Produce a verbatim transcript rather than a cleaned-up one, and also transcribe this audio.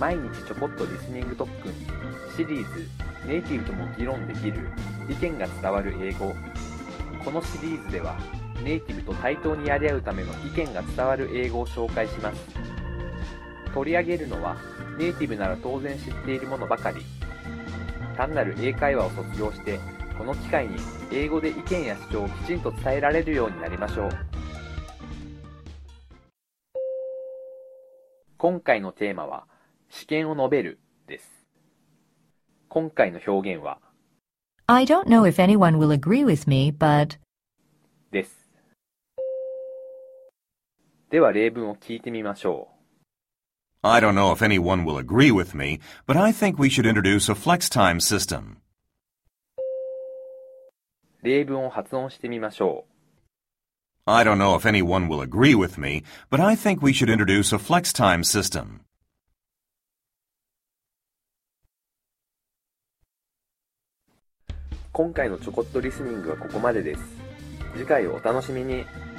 毎日ちょこっとリスニング特訓シリーズネイティブとも議論できる意見が伝わる英語。このシリーズではネイティブと対等にやり合うための意見が伝わる英語を紹介します。取り上げるのはネイティブなら当然知っているものばかり。単なる英会話を卒業してこの機会に英語で意見や主張をきちんと伝えられるようになりましょう。今回のテーマは試験を述べるです。今回の表現は I don't know if anyone will agree with me, but です。では例文を聞いてみましょう。I don't know if anyone will agree with me, but I think we should introduce a flex time system. 例文を発音してみましょう。I don't know if anyone will agree with me, but I think we should introduce a flex time system. 今回のちょこっとリスニングはここまでです。次回をお楽しみに。